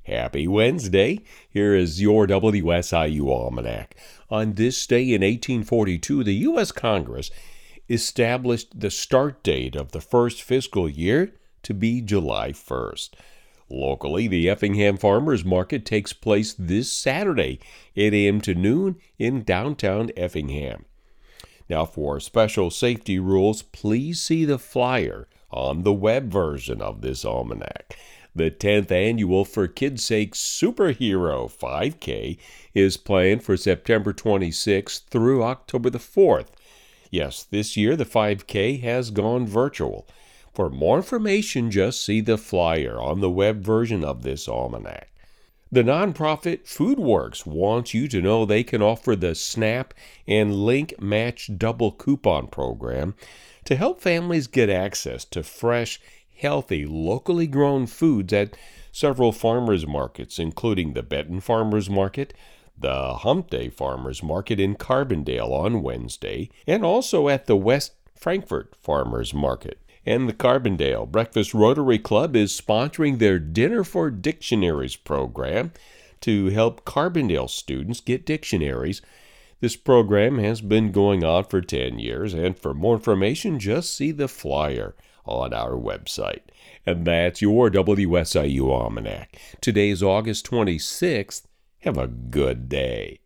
Happy Wednesday. Here is your WSIU Almanac. On this day in 1842, the U.S. Congress established the start date of the first fiscal year to be July 1st. Locally, the Effingham Farmers Market takes place this Saturday, 8 a.m. to noon in downtown Effingham. Now, for special safety rules, please see the flyer on the web version of this almanac. The 10th annual For Kids' Sake Superhero 5K is planned for September 26th through October the 4th. Yes, this year the 5K has gone virtual. For more information, just see the flyer on the web version of this almanac. The nonprofit FoodWorks wants you to know they can offer the SNAP and Link Match Double Coupon program to help families get access to fresh, healthy, locally grown foods at several farmers markets, including the Benton Farmers Market, the Hump Day Farmers Market in Carbondale on Wednesday, and also at the West Frankfort Farmers Market. And the Carbondale Breakfast Rotary Club is sponsoring their Dinner for Dictionaries program to help Carbondale students get dictionaries. This program has been going on for 10 years, and for more information, just see the flyer on our website. And that's your WSIU Almanac. Today's August 26th. Have a good day.